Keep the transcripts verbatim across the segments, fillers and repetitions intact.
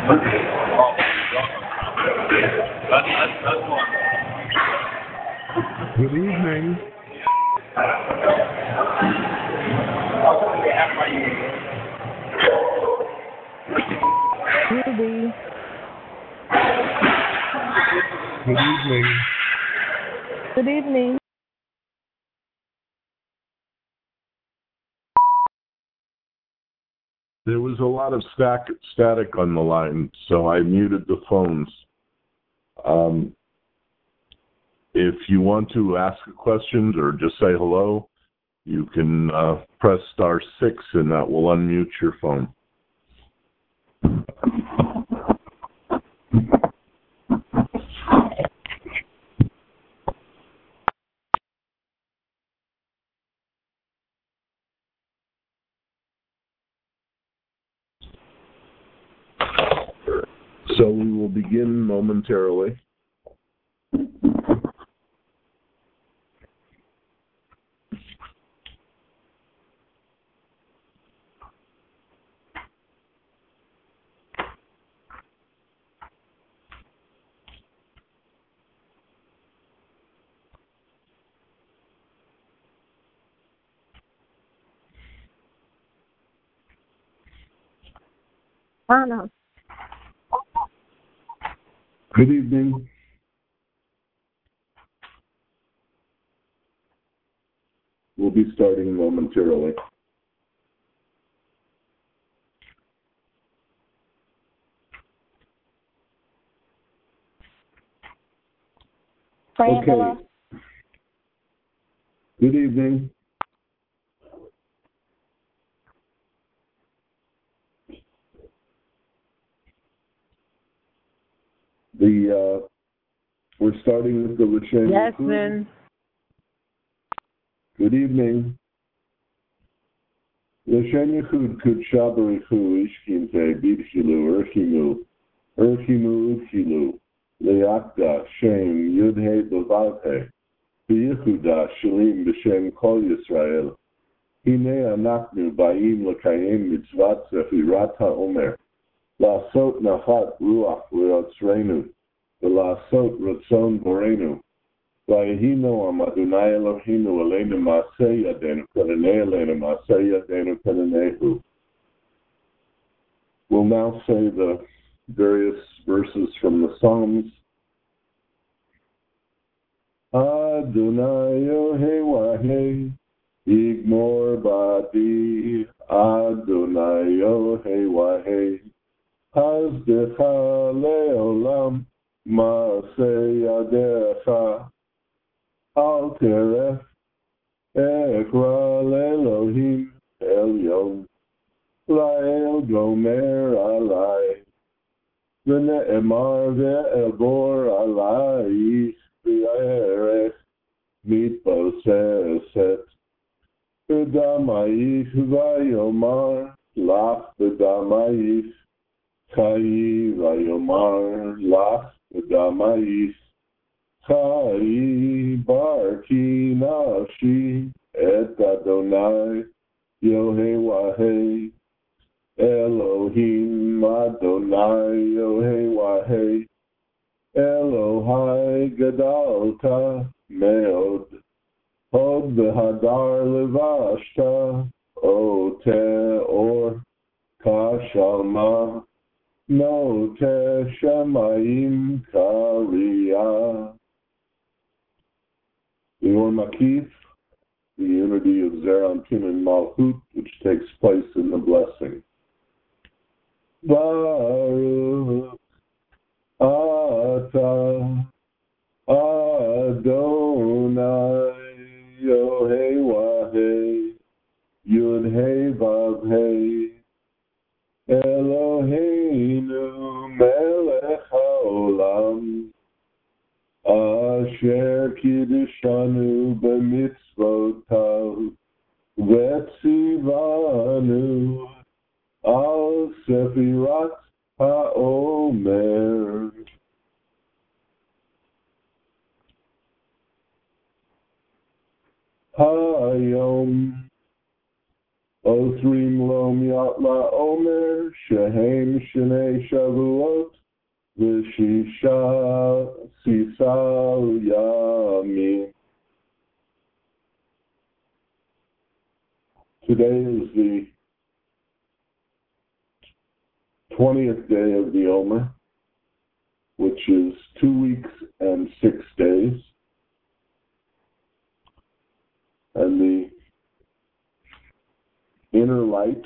Good evening. Ruby. Good evening. Good evening. There was a lot of stack, static on the line, so I muted the phones. Um, if you want to ask a question or just say hello, you can uh, press star six and that will unmute your phone. So we will begin momentarily. Anna. Good evening. We'll be starting momentarily. Angela. Okay. Good evening. The uh, we're starting with the Lashem. Yasmin. Good evening. Lashem Yechud Kud Shabarichu Ishkinte Bidchilu Erchimu Erchimu Udchilu Leakda Shem Yudhe Bavavhe B'Yehuda Shalim B'Shem Kol Yisrael Hine Anachnu Ba'im L'Kayim Mitzvat Zefirat HaOmer La'asot Nachat Ruach V'Yotzreinu V'La'asot Ratzon Borenu V'Yehi Noam Adonai Eloheinu Aleinu Ma'aseh Yadenu Penenei Aleinu Ma'aseh Yadenu Penenehu. We'll now say the various verses from the Psalms. Adonai Yohei Wahei Yigmor Badi Adonai Yohei Wahei Hazdecha Leolam Maaseh Yadecha Al Teref Ekra Lelohim Elyon Lael Gomer Alai V'ne'emar ve'elbor Alai V'yerech Mitposeset V'damayich V'yomar Lach V'damayich Chayi V'yomar Lach V'damayich Chayi Barki Nafshi Et Adonai Yohei Wahei Elohim Adonai Yohei Wahei Elohai Gadalta Meod Hod V'Hadar Levashta O Te'or Kashalma No Shemayim Kariyah. The Or Makif, the unity of Zeranpin and Malchut, which takes place in the blessing. Baruch Ata Adonai Yohei Wahei Yud Hei Vav Hei Eloheinu Melech HaOlam Asher Kiddushanu B'mitzvotav V'tzivanu Al Sefirat HaOmer. Hayom Othrim lo miat la omer, shehem shnei shavuot, v'shisha sisal yamim. Today is the twentieth day of the Omer, which is two weeks and six days. And the inner light,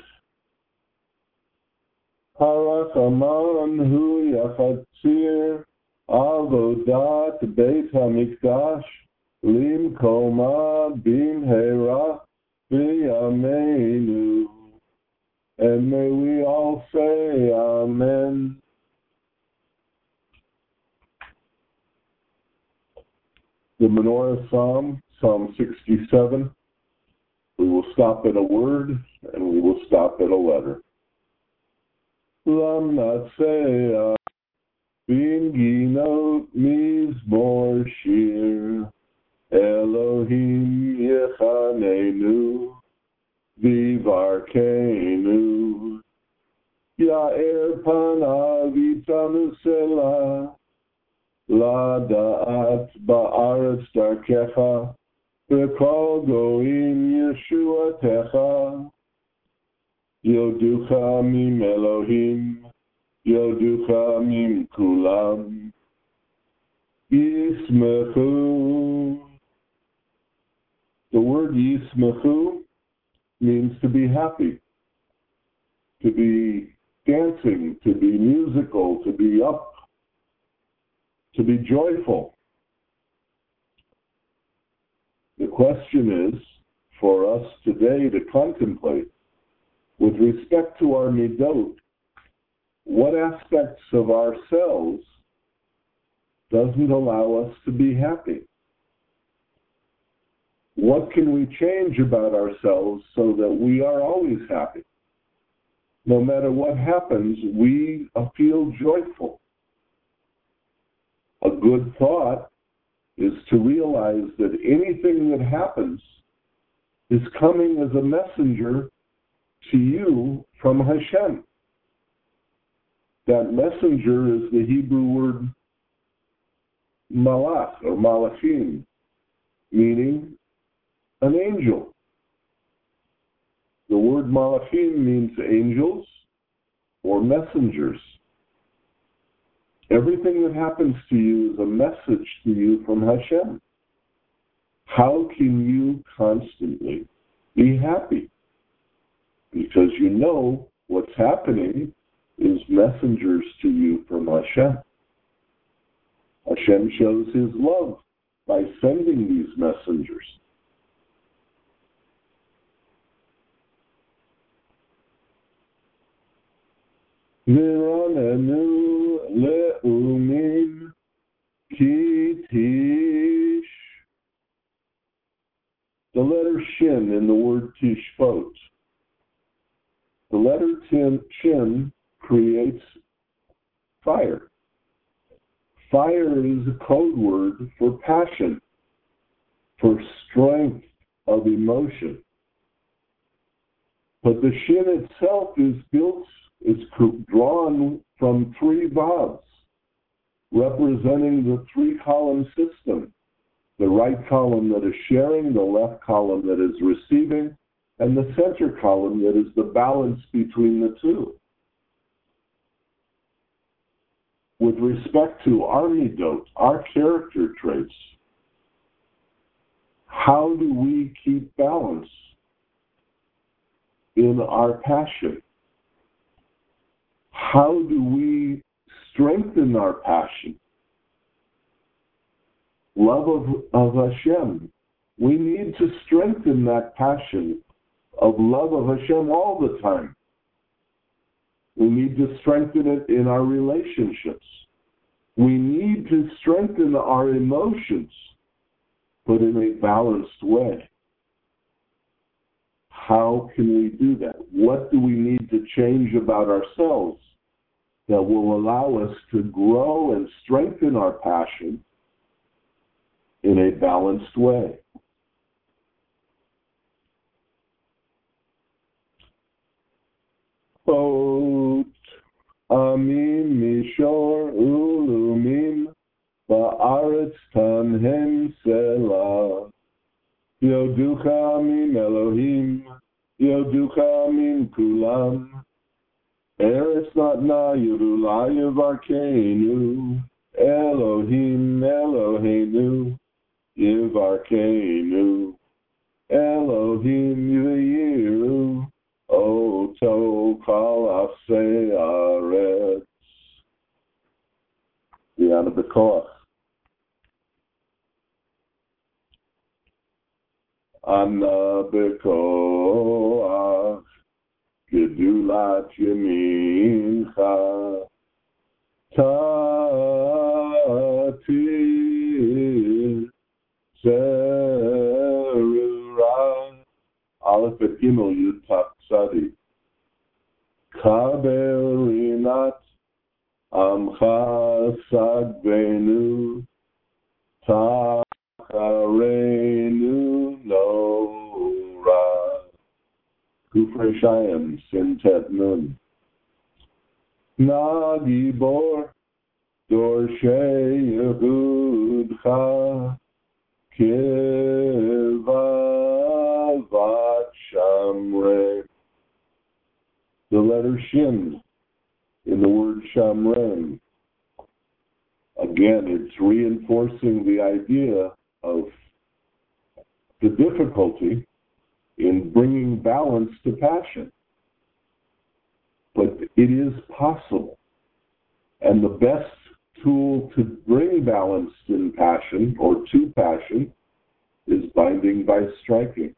Harachaman hu yachatzir avodat beit hamikdash lim koma bimheira b'yameinu. And may we all say Amen. The Menorah Psalm, Psalm sixty-seven. We will stop at a word and we will stop at a letter. Lamnatsea binginot mizmor shir Elohim yechanenu vivarkenu Ya'er panav yitanusela Lada'at ba'aretz darkecha V'kol goim yeshuatecha Yoducha mim Elohim Yoducha mim kulam Yismechu. The word Yismechu means to be happy, to be dancing, to be musical, to be up, to be joyful. The question is for us today to contemplate, with respect to our midot, what aspects of ourselves doesn't allow us to be happy? What can we change about ourselves so that we are always happy? No matter what happens, we feel joyful. A good thought is to realize that anything that happens is coming as a messenger to you from Hashem. That messenger is the Hebrew word malach or malachim, meaning an angel. The word malachim means angels or messengers. Everything that happens to you is a message to you from Hashem. How can you constantly be happy? Because you know what's happening is messengers to you from Hashem. Hashem shows his love by sending these messengers. V'ranenu le'umin ki tish. The letter shin in the word tishvot. The letter tin, shin creates fire. Fire is a code word for passion, for strength of emotion. But the shin itself is built, is drawn from three vavs, representing the three-column system. The right column that is sharing, the left column that is receiving, and the center column that is the balance between the two. With respect to our midot, our character traits, how do we keep balance in our passion? How do we strengthen our passion? Love of, of Hashem. We need to strengthen that passion of love of Hashem all the time. We need to strengthen it in our relationships. We need to strengthen our emotions, but in a balanced way. How can we do that? What do we need to change about ourselves that will allow us to grow and strengthen our passion in a balanced way? Ot Amim Mishor Ulumim Ba'aretz Tanhem Selah Yoducha Amim Elohim Yoducha Amim Kulam Eretz Natna Yerula Yevarkeinu Elohim Eloheinu Yevarkeinu Elohim Yeyiru Oto Kal Asei Aretz. The end of the course. Ana Bekoach Gedulat Yemincha Tatir Zerura Aleph et Gimel Yud Tat Tzadi Kabel Rinat Amcha Sagvenu Tacharenu Nora Kufrei Shayim Sintet Nun Nagibor Dorshei Yehudcha Kivavat Shamre. The letter Shin in the word Shamren. Again, it's reinforcing the idea of the difficulty in bringing balance to passion. But it is possible. And the best tool to bring balance in passion or to passion is binding by striking.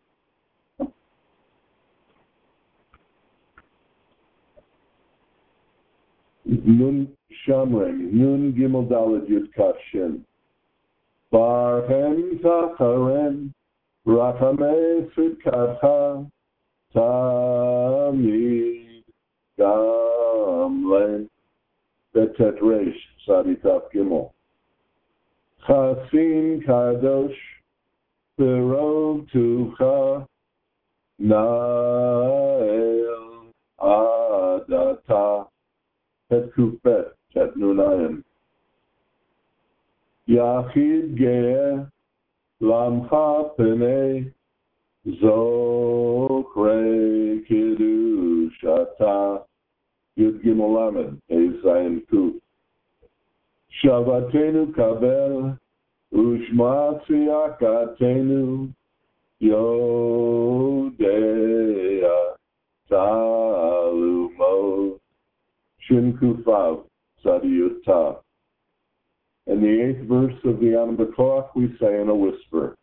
Nun Shamren, Nun Gimel Daled Yud Kaf Shin. Barhem Tacharen, Rachamei Tzidkatcha, Tamid Gamle, Betet Reish, Tzadi Taf Gimel. Chasin Kadosh, Berov Tucha, Nael Adata, Het Kufet, Het Nunayim. Yachid Ge'eh, Lamcha Penei, Zokre Kiddushata, Yud Gimel Lamed, Hey Zayin Kuf. Shavatenu Kabel, Ushma Tziyakatenu, Yodea Talumot. Shin Kufav, Tzadiyut Tav. And the eighth verse of the Yom B'Koach we say in a whisper.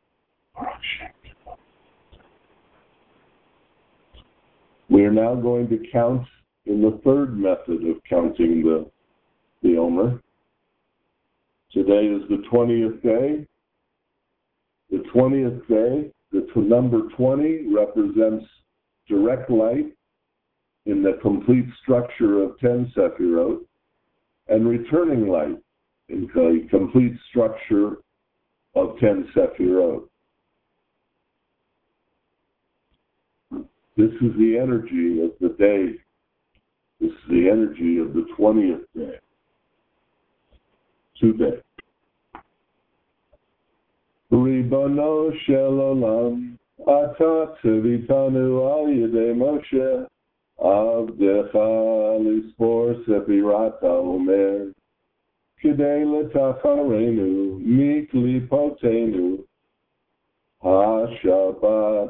We are now going to count in the third method of counting the, the Omer. Today is the twentieth day. The twentieth day, the t- number twenty represents direct light in the complete structure of ten Sefirot, and returning light in the complete structure of ten Sefirot. This is the energy of the day. This is the energy of the twentieth day. Today. Ribono shel olam, ata tzivitanu al yedei Moshe, Avdecha lispor sefirata omer, kidei letacharenu, miklipotenu, ha-shabbat,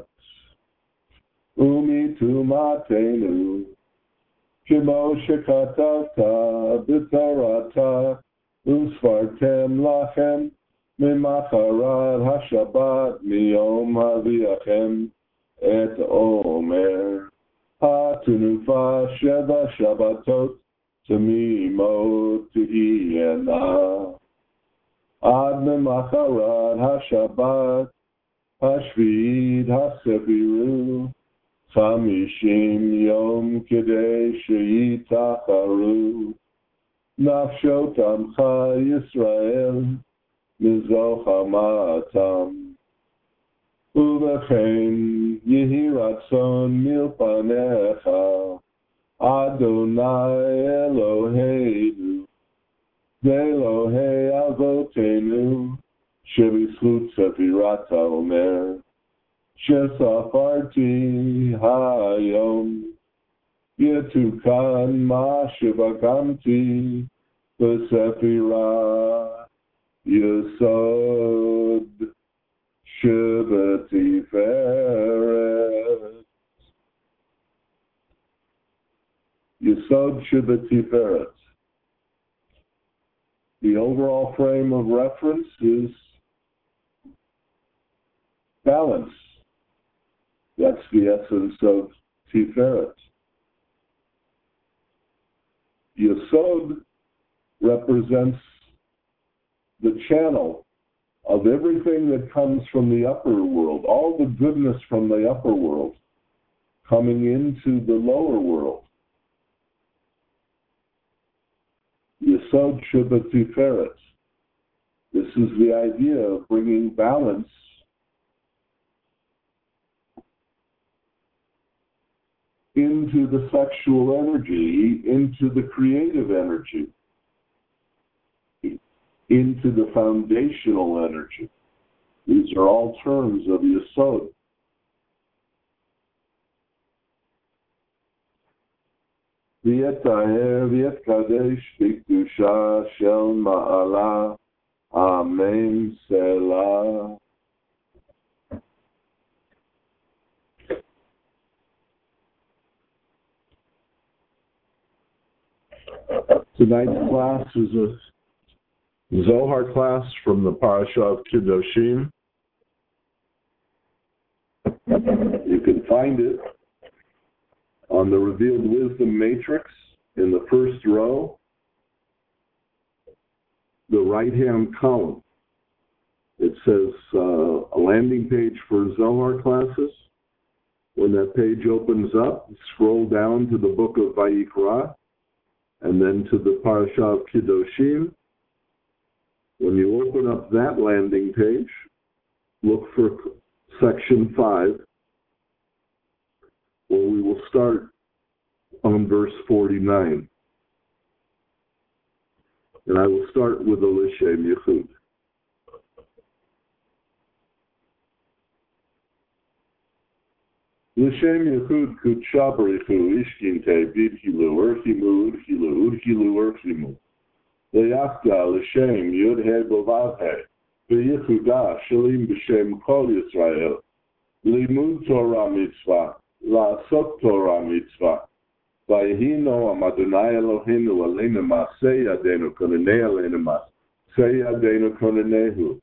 umitumatenu, kimo shekatavta b'torata, usfartem lachem, mimacharat ha-shabbat, miyom aviachem, et omer. Ha-tunufa sheva shabbatot tamimot ti'ena. Ad memacharat ha-shabbat hashvid ha-sefiru chamishim yom kedei sheyitacharu nafshot amcha Yisrael mizochamatam. Uvechen yehi ratzon milpanecha Adonai Eloheinu, Elohei Avotenu, Shebizchut Sefirat HaOmer, Shesafarti Hayom, Yetukan Ma Shevakamti, B'Sefirah Yesod Shebetiferet. Yesod Shebetiferet. The overall frame of reference is balance. That's the essence of Tiferet. Yesod represents the channel of everything that comes from the upper world, all the goodness from the upper world coming into the lower world. Yesod Shebetiferet. This is the idea of bringing balance into the sexual energy, into the creative energy, into the foundational energy. These are all terms of Yesod. V'yetaher v'yetkadesh b'kedusha shel ma'ala. Amen. Selah. Tonight's class is a Zohar class from the Parasha of Kedoshim. You can find it on the Revealed Wisdom Matrix in the first row, the right-hand column. It says uh, a landing page for Zohar classes. When that page opens up, scroll down to the book of Vayikra, and then to the Parasha of Kedoshim. When you open up that landing page, look for section five, where we will start on verse forty-nine. And I will start with the L'Shem Yichud. L'Shem Yichud Kutsha Barichu Ishkinte Bidhilu Urchimu Urchilu Urchilu Urchimu Le'yachda L'Shem Yud He Bovavhe V'yichuda Shalim B'Shem Kol Yisrael Limud Torah Mitzvah La'asot Torah Mitzvah Vayhino Am Adonai Eloheinu Aleinu Ma'aseh Yadeinu Konenei Aleinu Ma'aseh Yadeinu Konenehu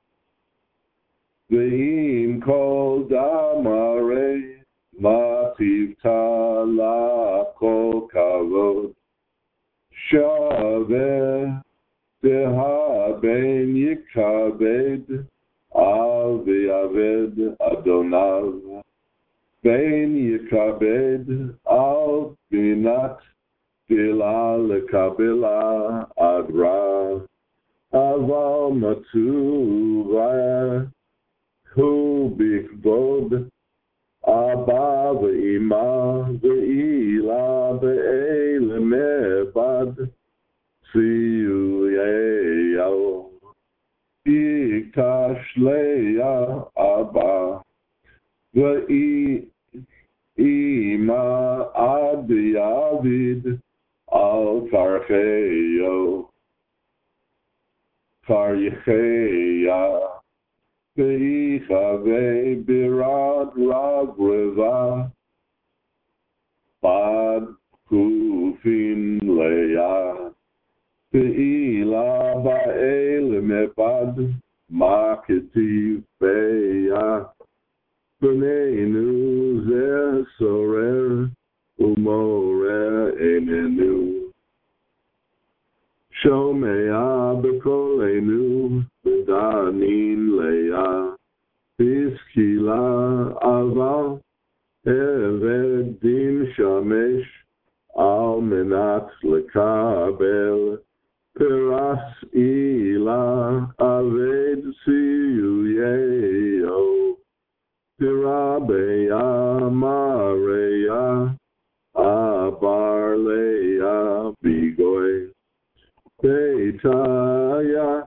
Ve'im Kol Damarei Mativta La Kol Kavod Shaveh Deha Ben Yikaved Al V'Yaved Adonav Ben Yikaved Al Binat Dila Lekabela Adra Aval Matuva Hu Bikvod Abba ve'ima ve'ila ve'ele mebad Tziyuyeo Iktash leya Abba Ve'ima adi avid al karcheyo Karyecheya Ve'ichavei birad rav reva Bad kufin leya Ve'ila ba'el mebad Ma'ketiv beya B'neinu zeh sorer Umorer enenu Shomea b'kolenu B'danin leya B'skila aval Evedim shamesh Al menat lekabel Peras ila Aved siyuyeo Pirabeya mareya Ab bar leia bigoy Beitaya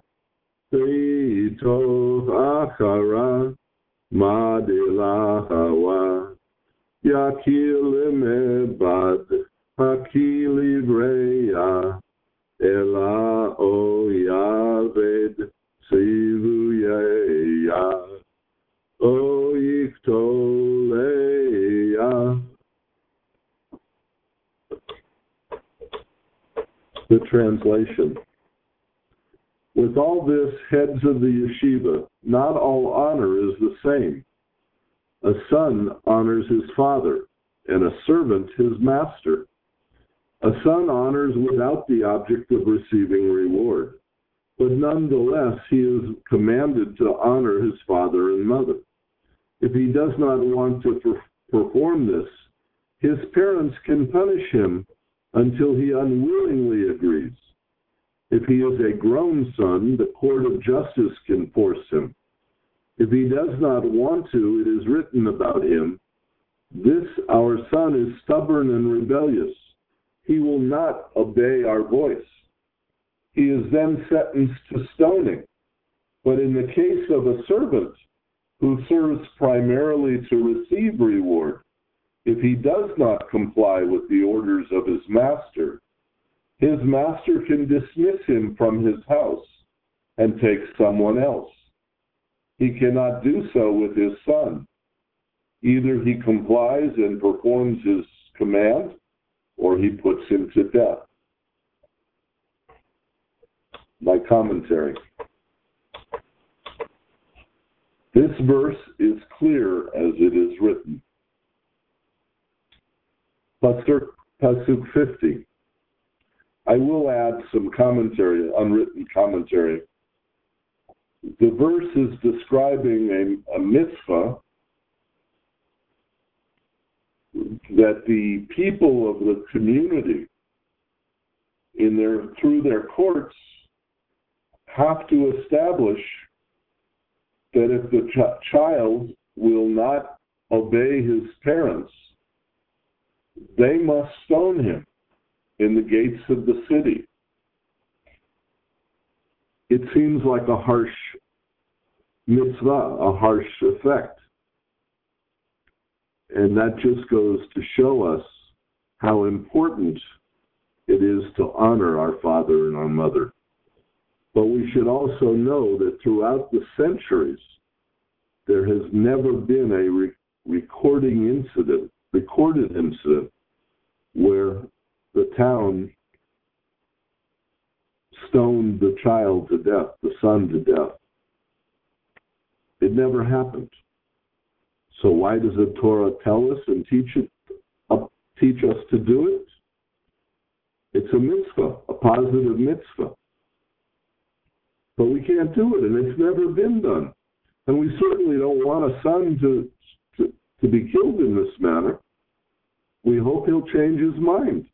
Beitov Achara Madila Hawa Yakil Mebad Hakili Breya Ela O Yaved Sivuyeya O Yiktoleya. The translation. With all this, heads of the yeshiva, not all honor is the same. A son honors his father, and a servant his master. A son honors without the object of receiving reward, but nonetheless he is commanded to honor his father and mother. If he does not want to per- perform this, his parents can punish him until he unwillingly agrees. If he is a grown son, the court of justice can force him. If he does not want to, it is written about him, "This our son is stubborn and rebellious. He will not obey our voice." He is then sentenced to stoning. But in the case of a servant who serves primarily to receive reward, if he does not comply with the orders of his master, his master can dismiss him from his house and take someone else. He cannot do so with his son. Either he complies and performs his command, or he puts him to death. My commentary. This verse is clear as it is written. Pasuk fifty. I will add some commentary, unwritten commentary. The verse is describing a, a mitzvah that the people of the community, in their through their courts, have to establish that if the ch- child will not obey his parents, they must stone him in the gates of the city. It seems like a harsh mitzvah, a harsh effect. And that just goes to show us how important it is to honor our father and our mother. But we should also know that throughout the centuries, there has never been a re- recording incident, recorded incident, where the town stoned the child to death, the son to death. It never happened. So why does the Torah tell us and teach it, uh, teach us to do it? It's a mitzvah, a positive mitzvah. But we can't do it, and it's never been done. And we certainly don't want a son to, to, to be killed in this manner. We hope he'll change his mind.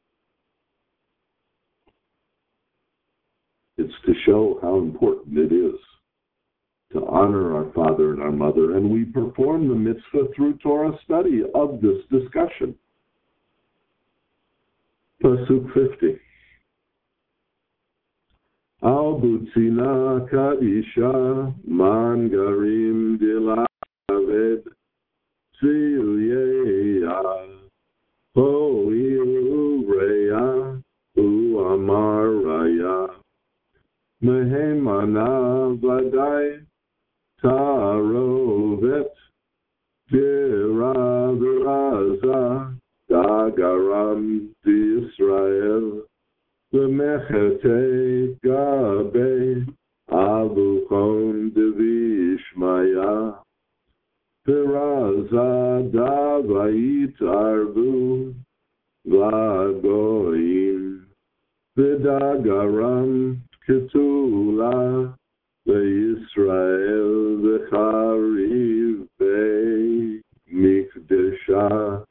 It's to show how important it is to honor our father and our mother, and we perform the mitzvah through Torah study of this discussion. Pasuk fifty. Al butzina kadisha mangarim dilaved tziyuyeya ho'iu reya u'amaraya mehemana vadai tarovet diravraza dagaram d'Israel V'mechete gabe avuchon devishmaya V'raza davayit arvu v'agoyim V'dagaram ketula v'Yisrael v'chariv v'mikdesha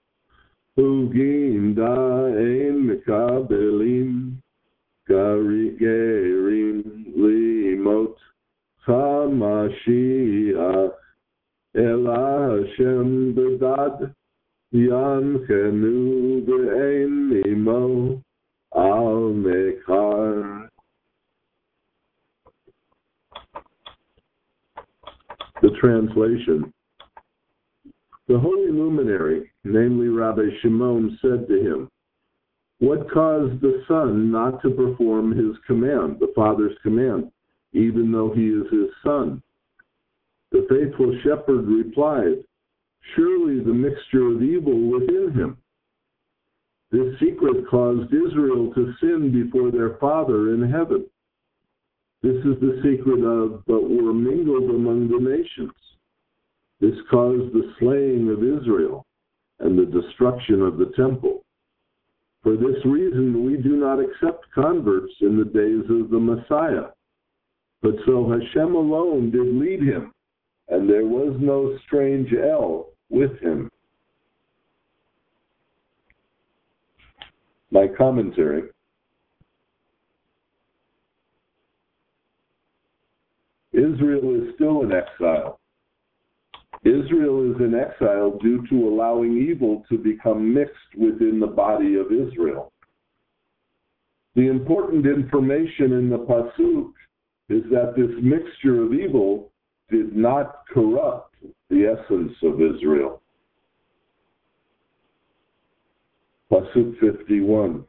Uginda ein mekabelim Gerim limot chamashiach Ela Hashem bedad Yanchenu Be'en Mimo Al Mekar. The translation. The holy luminary, namely Rabbi Shimon, said to him, "What caused the son not to perform his command, the father's command, even though he is his son?" The faithful shepherd replied, "Surely the mixture of evil within him. This secret caused Israel to sin before their Father in heaven. This is the secret of, but were mingled among the nations. This caused the slaying of Israel and the destruction of the temple. For this reason, we do not accept converts in the days of the Messiah. But so Hashem alone did lead him, and there was no strange El with him." My commentary. Israel is still in exile. Israel is in exile due to allowing evil to become mixed within the body of Israel. The important information in the Pasuk is that this mixture of evil did not corrupt the essence of Israel. Pasuk fifty-one.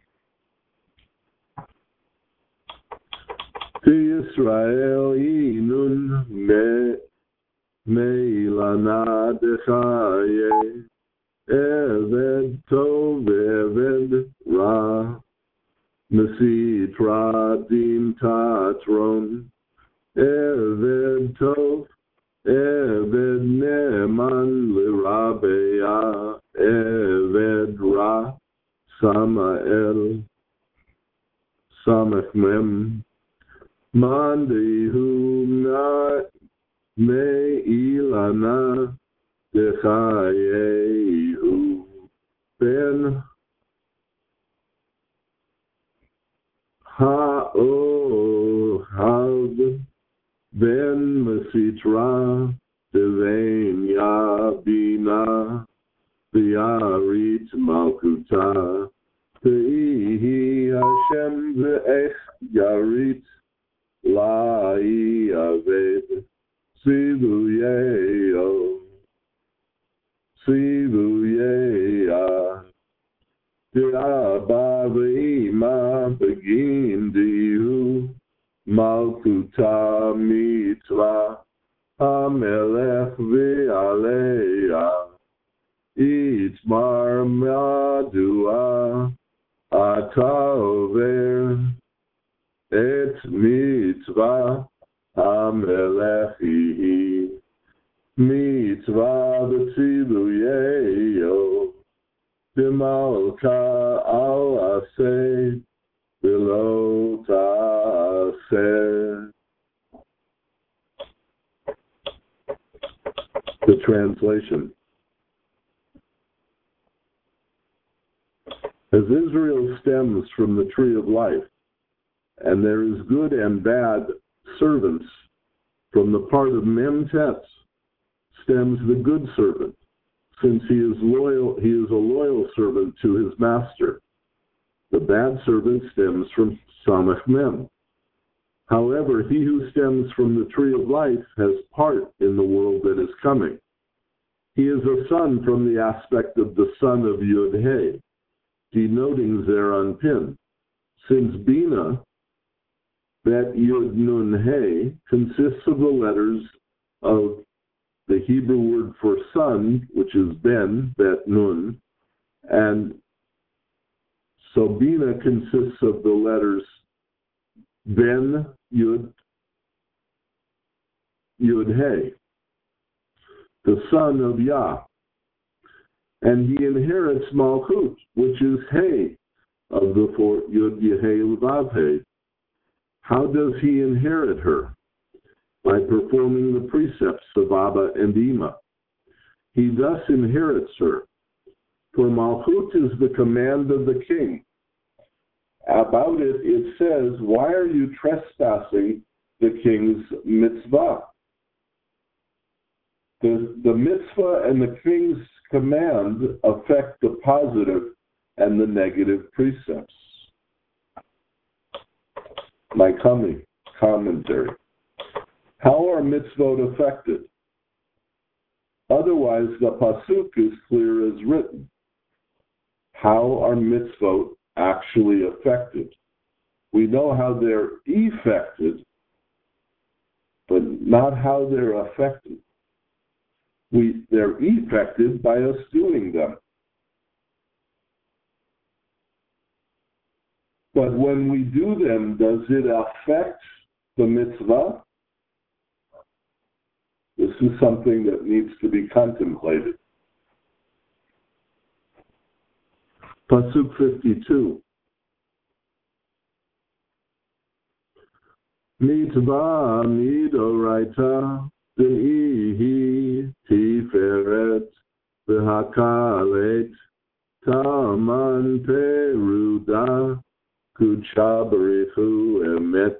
Ti Yisrael inun me meilana dechaye eved tov eved ra mesitra din tatron eved tov eved neman lirabeya eved ra Samael Samach Mem Mandihu na me ilana dechayehu ben ha'ohav ben mesitra devein yabina v'yarit malkuta v'ihi Hashem v'ech yarit la'i aved Sivuyeo, Sivuyeya, Diaba V'ima Begin Dihu, Malkuta Mitzvah, Hamelech V'aleya, Itmar Madua, Ata Over, Et Mitzvah, Amelechi mitzvah b'tziluyeyo b'malka al aseh v'lo ta'aseh. The translation. As Israel stems from the tree of life, and there is good and bad servants, from the part of Memtet stems the good servant, since he is loyal, he is a loyal servant to his master. The bad servant stems from Samach Mem. However, he who stems from the tree of life has part in the world that is coming. He is a son from the aspect of the son of Yud He, denoting Zer Anpin, since Bina, that Yud Nun He, consists of the letters of the Hebrew word for son, which is Ben, Bet Nun, and so Bina consists of the letters Ben, Yud, Yud He, the son of Yah, and he inherits Malchut, which is He, of the four Yud Yeh Vav He. How does he inherit her? By performing the precepts of Abba and Ima. He thus inherits her. For Malchut is the command of the king. About it, it says, "Why are you trespassing the king's mitzvah?" The, the mitzvah and the king's command affect the positive and the negative precepts? My commentary. How are mitzvot affected? Otherwise, the pasuk is clear as written. How are mitzvot actually affected? We know how they're effected, but not how they're affected. We, they're effected by us doing them. But when we do them, does it affect the mitzvah? This is something that needs to be contemplated. Pasuk fifty-two. Mitzvah midoraita de'ihi tiferet v'hakalet taman peruda kudsha barichu emet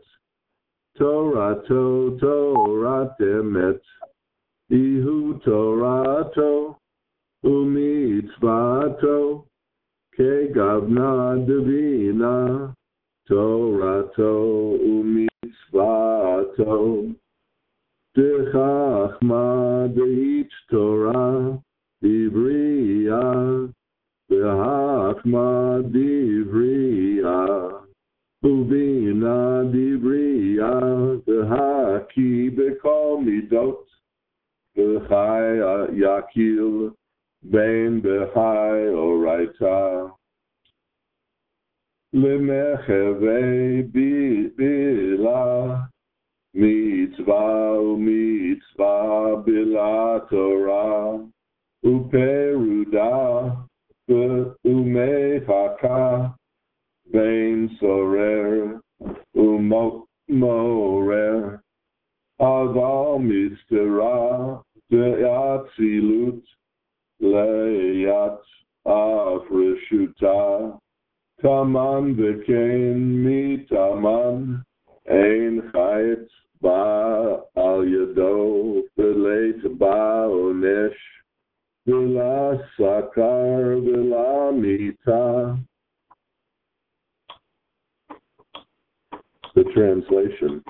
torato torat emet ihu torato umitzvato kegavna divina torato umitzvato dechachma deich torah divriya dechachma divriya uvina divriya dehaki bekol midot bechai yakil ben bechai oraita lemecheve bila mitzvah umitzvah bila Torah uperuda umehaka ben sorer umorer aval mistera de'atzilut le'yat afreshuta taman v'kein mitaman ein chayet ba al yado v'leit ba onesh v'la sakar v'la mita. The translation.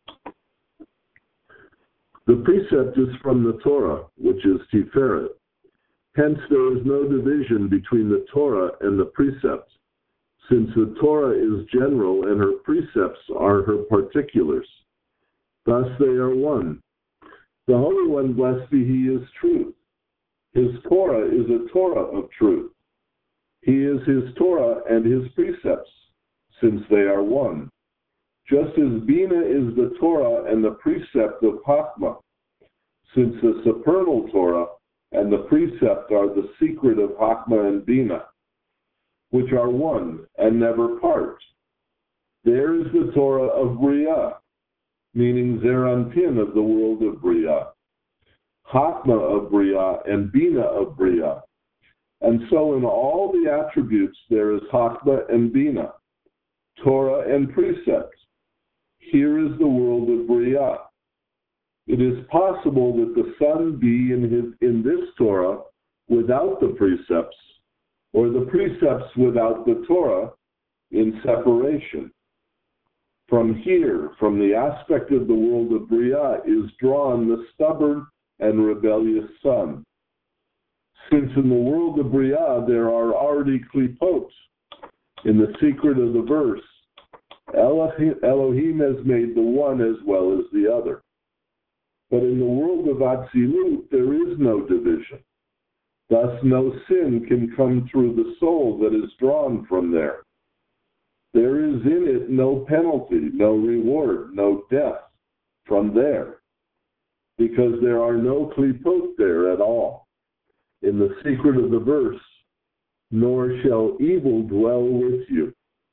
The precept is from the Torah, which is Tiferet. Hence, there is no division between the Torah and the precepts, since the Torah is general and her precepts are her particulars. Thus they are one. The Holy One, blessed be He, is truth. His Torah is a Torah of truth. He is His Torah and His precepts, since they are one. Just as Bina is the Torah and the precept of Chachma, since the supernal Torah and the precept are the secret of Chachma and Bina, which are one and never part. There is the Torah of Bria, meaning Zeranpin of the world of Bria, Chachma of Bria, and Bina of Bria. And so in all the attributes there is Chachma and Bina, Torah and precept. Here is the world of Bria. It is possible that the Son be in, his, in this Torah without the precepts, or the precepts without the Torah in separation. From here, from the aspect of the world of Bria, is drawn the stubborn and rebellious Son. Since in the world of Bria there are already klipot, in the secret of the verse, Elohim, Elohim has made the one as well as the other. But in the world of Atzilut, there is no division. Thus, no sin can come through the soul that is drawn from there. There is in it no penalty, no reward, no death from there, because there are no klipot there at all. In the secret of the verse, nor shall evil dwell with you.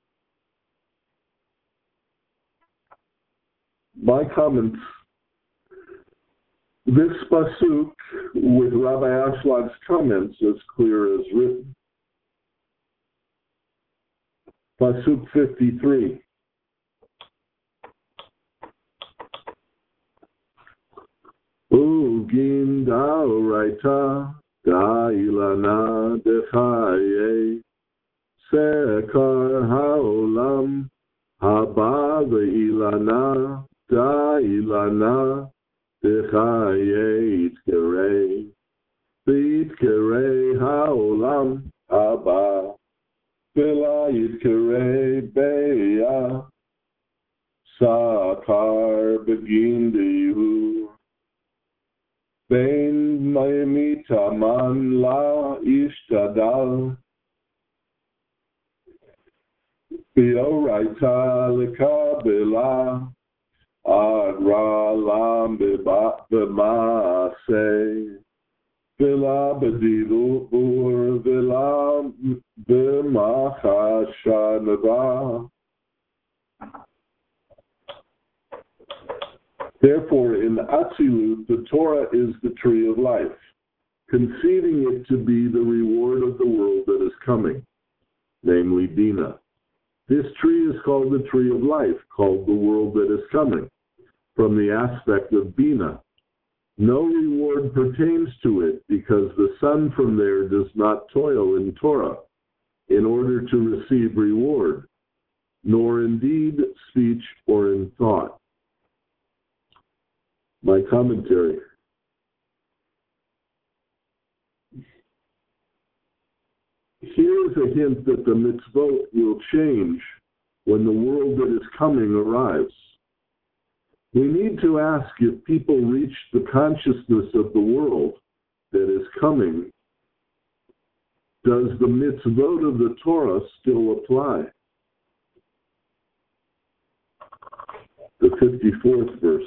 My comments. This pasuk with Rabbi Ashlad's comments is clear as written. Pasuk fifty-three. Ugin daoraita Da'ilana dechaye sekar ha'olam haba ve'ilana da'ilana dechaye itkere v'itkere ha'olam haba ve'la yitkere be'ya sakar begin dehu Ben mitaman la ishtadal Bioraita lekabela Adra lam b'maase Vila b'dilu ur vila b'machashanava. Therefore, in Atzilut, the Torah is the tree of life, conceding it to be the reward of the world that is coming, namely Bina. This tree is called the tree of life, called the world that is coming, from the aspect of Bina. No reward pertains to it, because the sun from there does not toil in Torah, in order to receive reward, nor in deed, speech, or in thought. My commentary. Here is a hint that the mitzvot will change when the world that is coming arrives. We need to ask if people reach the consciousness of the world that is coming. Does the mitzvot of the Torah still apply? The fifty-fourth verse.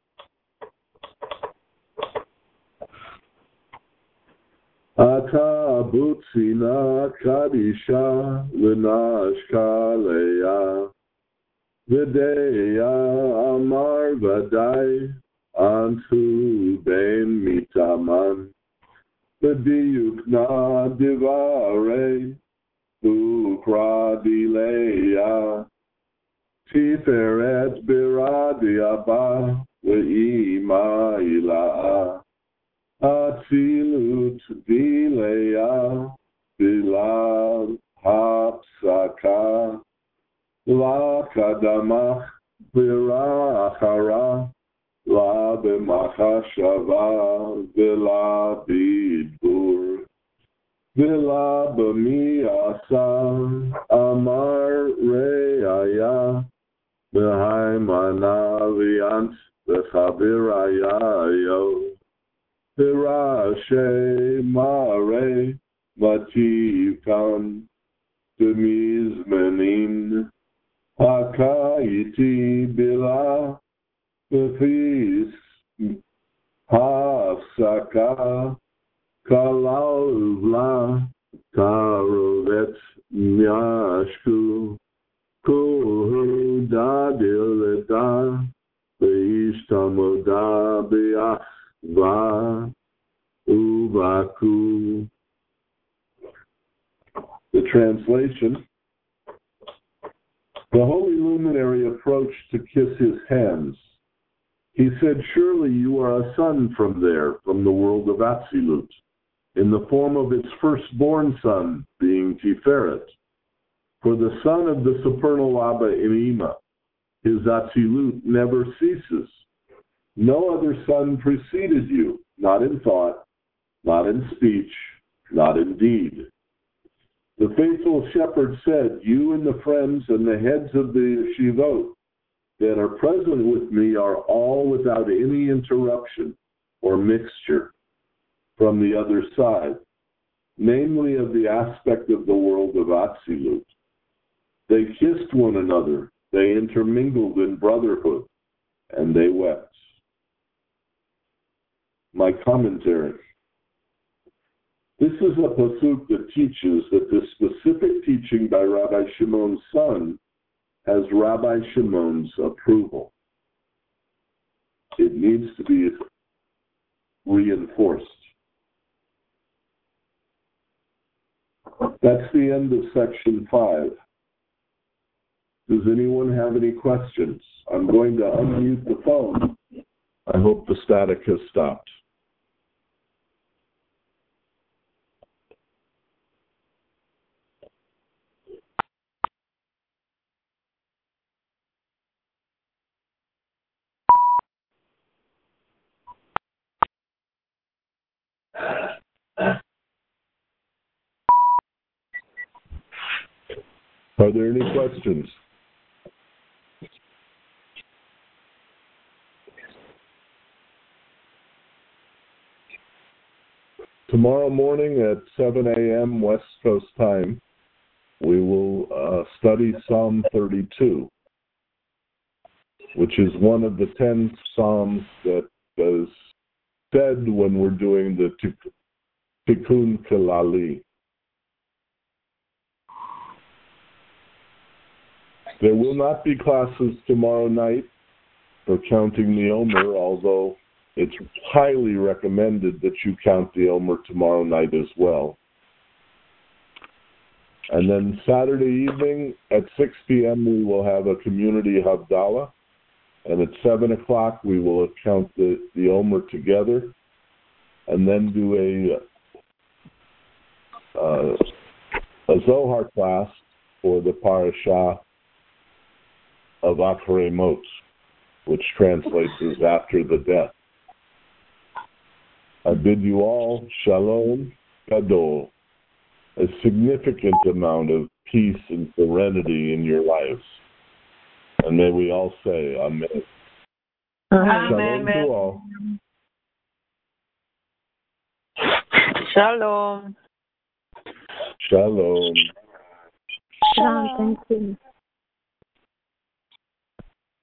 Ata butzina kadisha l'nashka leya v'deya amar v'dai antu ben mitaman v'diyukna divare ukra dileya tiferet biradi abba v'ima ila'a Atzilut Dileya Bila Hapsaka La Kadamach Birachara La B'machashava Vila Bidbur Vila B'miyasa Amar Reaya B'haimana Liant B'chabirayayo Pirashe mare matikan demizmenin hakaiti bila befis hafsaka kalavla tarovet myashku kuhu dadileda beishtamoda beach Va Uvaku. The translation. The holy luminary approached to kiss his hands. He said, surely you are a son from there, from the world of Atzilut, in the form of its firstborn son, being Tiferet. For the son of the supernal Abba in Ima, his Atzilut never ceases. No other son preceded you, not in thought, not in speech, not in deed. The faithful shepherd said, you and the friends and the heads of the yeshivot that are present with me are all without any interruption or mixture from the other side, namely of the aspect of the world of Atzilut. They kissed one another, they intermingled in brotherhood, and they wept. My commentary. This is a pasuk that teaches that this specific teaching by Rabbi Shimon's son has Rabbi Shimon's approval. It needs to be reinforced. That's the end of section five. Does anyone have any questions? I'm going to unmute the phone. I hope the static has stopped. Are there any questions? Tomorrow morning at seven a.m. West Coast time, we will uh, study Psalm thirty-two, which is one of the ten Psalms that is said when we're doing the Tikkun Kilali. There will not be classes tomorrow night for counting the Omer, although it's highly recommended that you count the Omer tomorrow night as well. And then Saturday evening at six p.m. we will have a community Havdalah, and at seven o'clock we will count the, the Omer together, and then do a, uh, a Zohar class for the parasha of Acharei Mot, which translates as after the death. I bid you all Shalom Gadol, a significant amount of peace and serenity in your lives. And may we all say Amen. Amen. Shalom to all. Shalom. Shalom. Shalom. Thank you.